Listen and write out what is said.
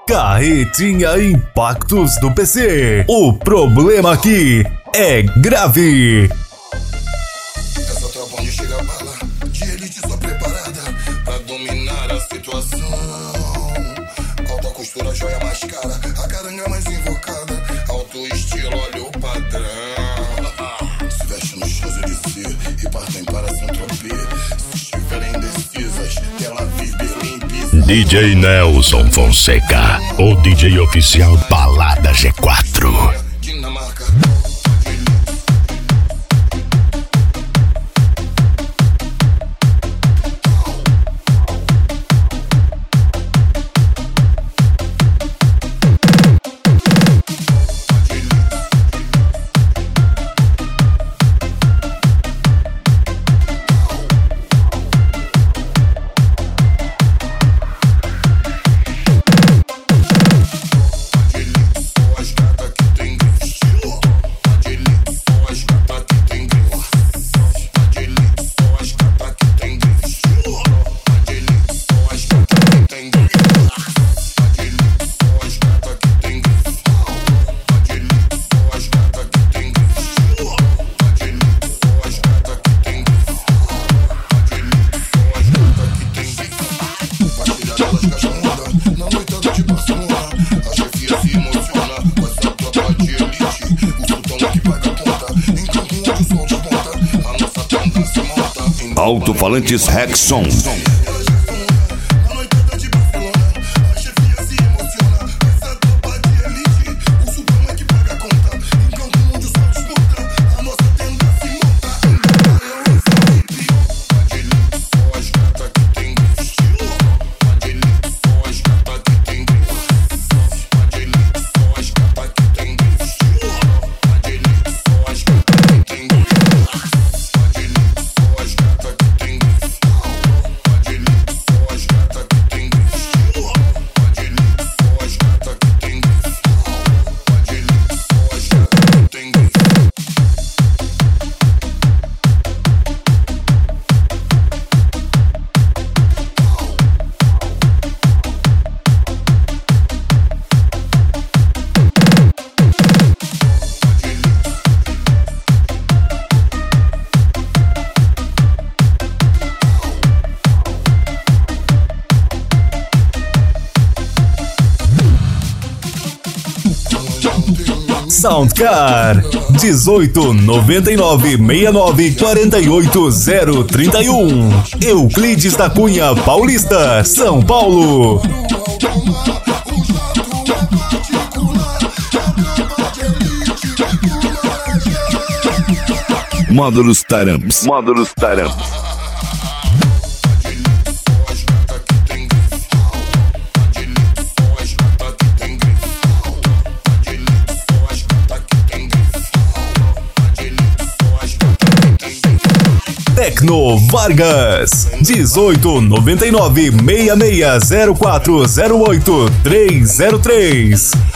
Carretinha Impactos do PC. O problema aqui é grave. Essa tropa onde chega a bala, de elite só preparada pra dominar a situação. Alta costura, joia mais cara, a caranga mais invocada. Alto estilo, olha o padrão. Se veste no shows Elysée e partem para Saint-Tropez. Se estiverem indecisas, Tel Aviv, Berlim, Pisa. DJ Nelson Fonseca, o DJ oficial Balada G4. Dinamarca. Alto-falantes Rexon. Soundcar 189969480031 Euclides da Cunha Paulista, São Paulo. Módulos Taramps. Módulos Taramps. Tecno Vargas 18996604080303